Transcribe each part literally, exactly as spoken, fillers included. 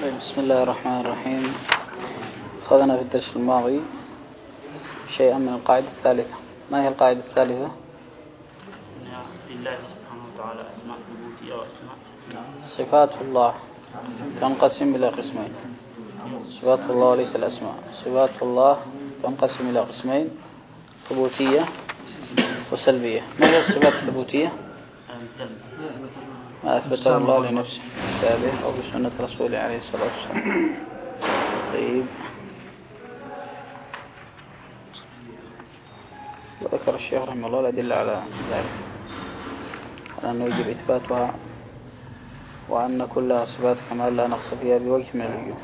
بسم الله الرحمن الرحيم. أخذنا في الدرس الماضي شيئا من القاعدة الثالثة. ما هي القاعدة الثالثة؟ لله سبحانه وتعالى أسماء ثبوتية وأسماء صفاتية. صفات الله تنقسم إلى قسمين: صفات الله وليس الأسماء. صفات الله تنقسم إلى قسمين: ثبوتية وسلبية. ما هي الصفات الثبوتية؟ ما أثبته الله لنفسه في كتابه أو بسنة رسوله عليه الصلاة والسلام. طيب، وذكر الشيخ رحمه الله الأدلة على ذلك، وأنه يجب إثباتها، وأن كلها صفات كمال لا نقص فيها بوجه من الوجوه.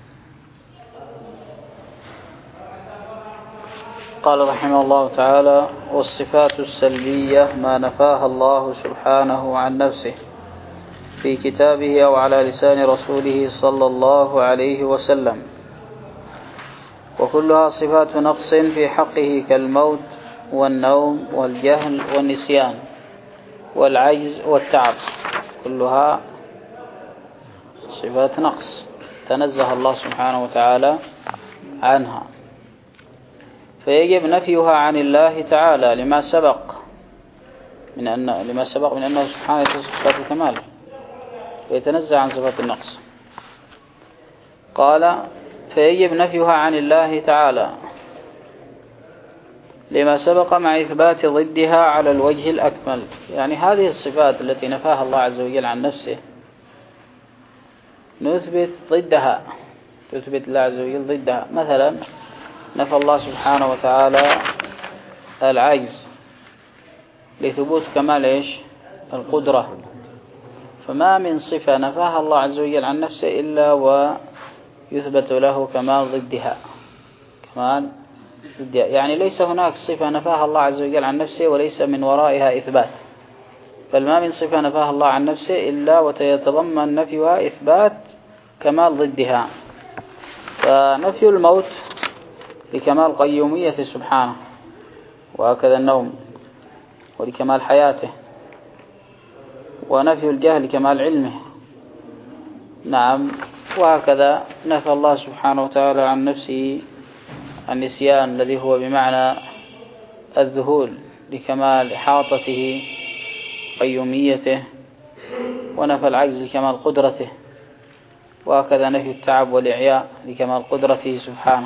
قال رحمه الله تعالى: والصفات السلبية ما نفاها الله سبحانه عن نفسه في كتابه أو على لسان رسوله صلى الله عليه وسلم، وكلها صفات نقص في حقه كالموت والنوم والجهل والنسيان والعجز والتعب، كلها صفات نقص تنزه الله سبحانه وتعالى عنها، فيجب نفيها عن الله تعالى لما سبق من أن لما سبق من أنه سبحانه يتصف صفات الكمال ويتنزه عن صفات النقص. قال: فيجب نفيها عن الله تعالى لما سبق مع إثبات ضدها على الوجه الأكمل. يعني هذه الصفات التي نفاها الله عز وجل عن نفسه نثبت ضدها، تثبت الله عز وجل ضدها. مثلا نفى الله سبحانه وتعالى العجز لثبوت كمال إيش؟ القدرة. فما من صفة نفاها الله عز وجل عن نفسه إلا ويثبت له كمال ضدها، كمال ضدها. يعني ليس هناك صفة نفاها الله عز وجل عن نفسه وليس من ورائها إثبات، بل ما من صفة نفاها الله عن نفسه إلا وتتضمن نفيها إثبات كمال ضدها. فنفي الموت لكمال قيومية سبحانه، وهكذا النوم ولكمال حياته، ونفي الجهل لكمال علمه. نعم، وهكذا نفى الله سبحانه وتعالى عن نفسه النسيان الذي هو بمعنى الذهول لكمال إحاطته قيوميته، ونفى العجز لكمال قدرته، وهكذا نفي التعب والإعياء لكمال قدرته سبحانه.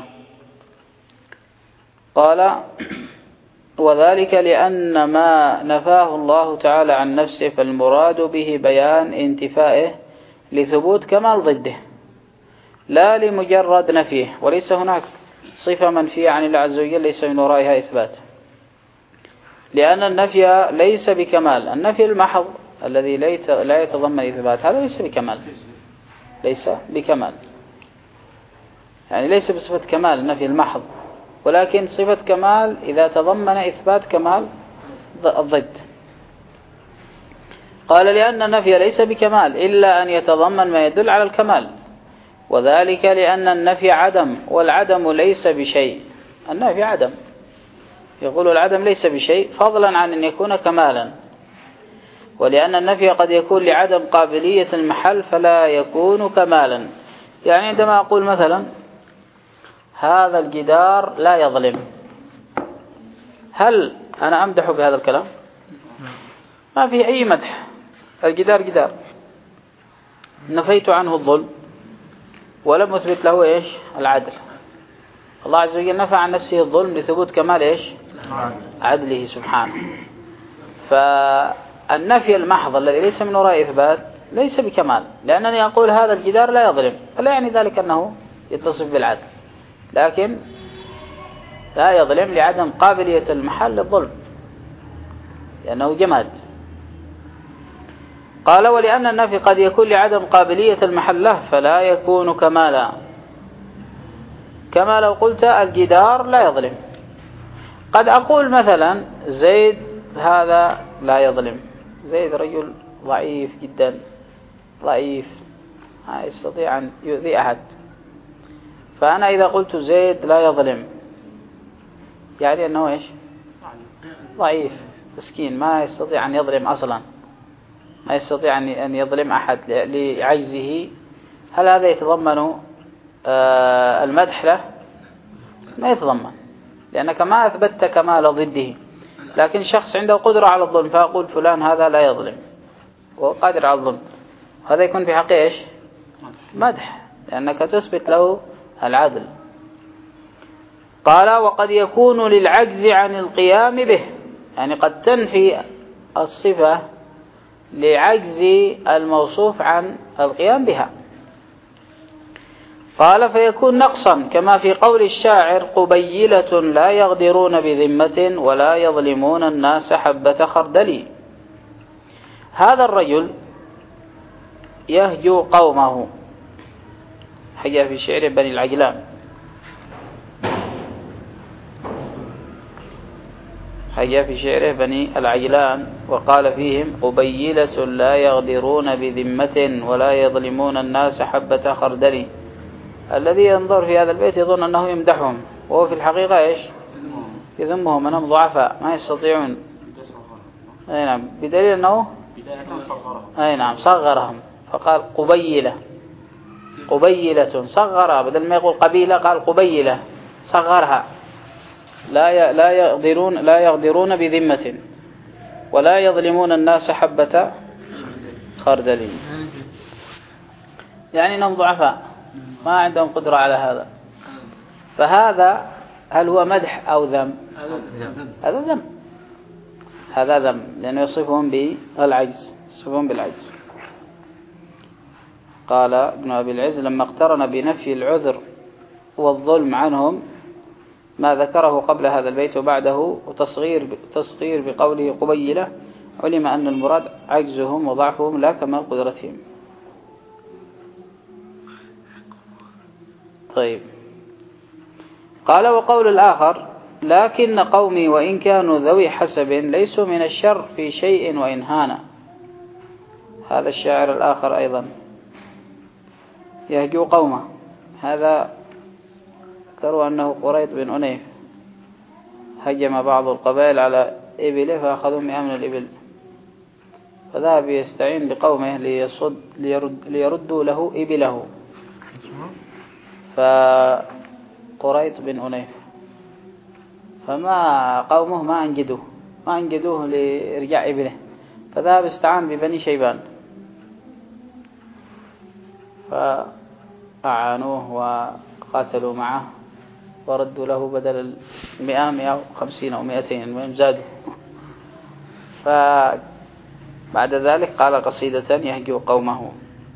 قال: وذلك لأن ما نفاه الله تعالى عن نفسه فالمراد به بيان انتفائه لثبوت كمال ضده، لا لمجرد نفيه. وليس هناك صفة منفية عن الله عز وجل ليس من ورائها إثبات، لأن النفي ليس بكمال. النفي المحض الذي لا يتضمن إثبات هذا ليس بكمال، ليس بكمال، يعني ليس بصفة كمال النفي المحض، ولكن صفة كمال إذا تضمن إثبات كمال الضد. قال: لأن النفي ليس بكمال إلا أن يتضمن ما يدل على الكمال، وذلك لأن النفي عدم، والعدم ليس بشيء. النفي عدم، يقول العدم ليس بشيء فضلا عن أن يكون كمالا. ولأن النفي قد يكون لعدم قابلية المحل فلا يكون كمالا. يعني عندما أقول مثلا هذا الجدار لا يظلم، هل أنا أمدح بهذا الكلام؟ ما فيه أي مدح، الجدار جدار، نفيت عنه الظلم ولم أثبت له إيش؟ العدل. الله عز وجل نفى عن نفسه الظلم لثبوت كمال إيش؟ عدله سبحانه. فالنفي المحض الذي ليس من وراء إثبات ليس بكمال، لأنني أقول هذا الجدار لا يظلم فلا يعني ذلك أنه يتصف بالعدل، لكن لا يظلم لعدم قابلية المحل للظلم لأنه جماد. قال: ولأن النفي قد يكون لعدم قابلية المحل له فلا يكون كمالا، كما لو قلت الجدار لا يظلم. قد أقول مثلا زيد هذا لا يظلم، زيد رجل ضعيف جدا، ضعيف ما يستطيع أن يؤذي أحد، فأنا إذا قلت زيد لا يظلم يعني أنه إيش؟ ضعيف مسكين ما يستطيع أن يظلم أصلا، ما يستطيع أن يظلم أحد لعجزه هل هذا يتضمن آه المدح له؟ ما يتضمن، لأنك ما أثبتت كمال ضده. لكن شخص عنده قدرة على الظلم فأقول فلان هذا لا يظلم وهو قادر على الظلم، هذا يكون في حقه إيش؟ مدح، لأنك تثبت له العدل. قال وقد يكون للعجز عن القيام به، يعني قد تنفي الصفة لعجز الموصوف عن القيام بها. قال فيكون نقصا كما في قول الشاعر قبيلة لا يغدرون بذمة ولا يظلمون الناس حبة خردل. هذا الرجل يهجو قومه، حاجة في شعر بني العجلان، حاجة في شعره بني العجلان وقال فيهم قبيلة لا يغدرون بذمة ولا يظلمون الناس حبة خردل. الذي ينظر في هذا البيت يظن أنه يمدحهم وهو في الحقيقة إيش؟ يذمهم أنهم ضعفاء ما يستطيعون. أي نعم، بدليل أنه أي نعم صغرهم، فقال قبيلة، قبيلة صغرها، بدل ما يقول قبيلة قال قبيلة صغرها. لا لا يغدرون لا يغدرون بذمة ولا يظلمون الناس حبة خردل، يعني أنهم ضعفاء ما عندهم قدرة على هذا. فهذا هل هو مدح أو ذم؟ هذا ذم، هذا ذم، لأنه يصفهم بالعجز، يصفهم بالعجز. قال ابن أبي العز لما اقترن بنفي العذر والظلم عنهم ما ذكره قبل هذا البيت وبعده وتصغير تصغير بقوله قبيلة، علم أن المراد عجزهم وضعفهم لا كمال قدرتهم. طيب، قال وقول الآخر لكن قومي وإن كانوا ذوي حسب ليسوا من الشر في شيء وإن هانا. هذا الشاعر الآخر أيضا يهجو قومه، هذا ذكروا أنه قريط بن أنيف هجم بعض القبائل على إبله فأخذوا مئة من الإبل، فذهب يستعين بقومه ليصد ليرد ليردوا له إبله، فقريط بن أنيف فما قومه ما أنجدوه ما أنجدوه لإرجاع إبله، فذهب استعان ببني شيبان فأعانوه وقاتلوا معه وردوا له بدل المئة مئة وخمسين أو مئتين، المهم زادوا. فبعد ذلك قال قصيدة يهجو قومه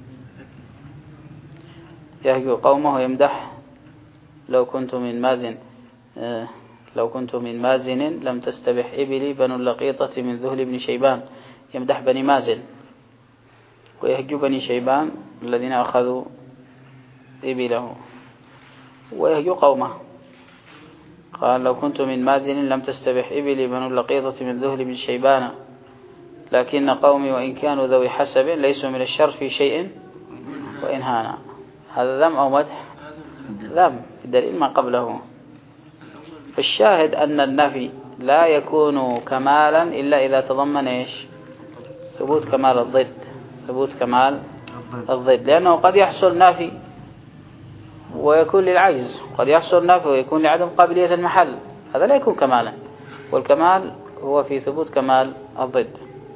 يهجو قومه يمدح لو كنت من مازن لو كنت من مازن لم تستبح إبلي بنو اللقيطة من ذهل بن شيبان، يمدح بني مازن ويهجو بني شيبان الذين أخذوا إبله ويهجو قومه. قال لو كنت من مازن لم تستبح إبلي بنو اللقيطة من ذهل بن شيبان لكن قومي وإن كانوا ذوي حسب ليسوا من الشر في شيء وإن هانا. هذا ذم أو مدح؟ ذم، الدليل ما قبله. فالشاهد أن النفي لا يكون كمالا إلا إذا تضمن إيش؟ ثبوت كمال الضد، ثبوت كمال الضد، لأنه قد يحصل نفي ويكون للعجز، قد يحصل نفي ويكون لعدم قابلية المحل، هذا لا يكون كمالا، والكمال هو في ثبوت كمال الضد.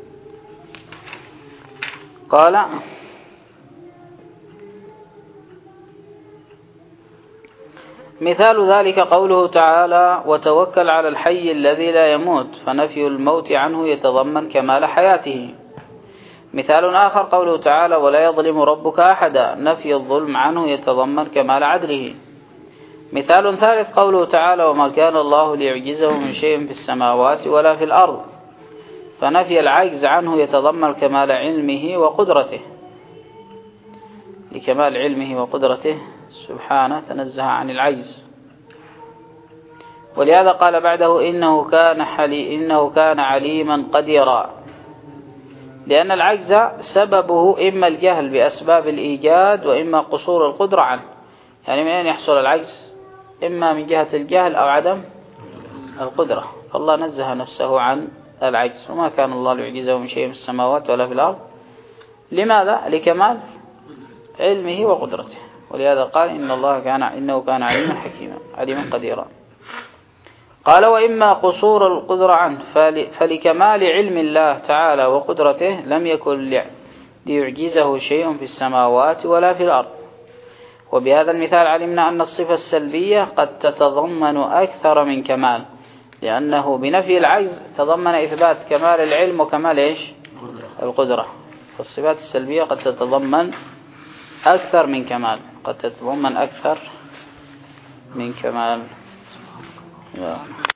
قال مثال ذلك قوله تعالى وتوكل على الحي الذي لا يموت، فنفي الموت عنه يتضمن كمال حياته. مثال آخر قوله تعالى ولا يظلم ربك أحدا، نفي الظلم عنه يتضمن كمال عدله. مثال ثالث قوله تعالى وما كان الله ليعجزه من شيء في السماوات ولا في الأرض، فنفي العجز عنه يتضمن كمال علمه وقدرته، لكمال علمه وقدرته سبحانه تنزه عن العجز. ولهذا قال بعده إنه كان حلي إنه كان عليما قديرا، لأن العجز سببه إما الجهل بأسباب الإيجاد وإما قصور القدرة عنه. يعني من أين يحصل العجز؟ إما من جهة الجهل أو عدم القدرة، فالله نزه نفسه عن العجز، وما كان الله ليعجزه من شيء في السماوات ولا في الأرض. لماذا؟ لكمال علمه وقدرته، ولهذا قال إن الله كان إنه كان عليما حكيما عليما قديرا. قال وإما قصور القدرة عنه فلكمال علم الله تعالى وقدرته لم يكن ليعجزه شيء في السماوات ولا في الأرض. وبهذا المثال علمنا أن الصفة السلبية قد تتضمن أكثر من كمال، لأنه بنفي العجز تضمن إثبات كمال العلم وكمال إيش؟ القدرة. فالصفات السلبية قد تتضمن أكثر من كمال، قد تتضمن أكثر من كمال.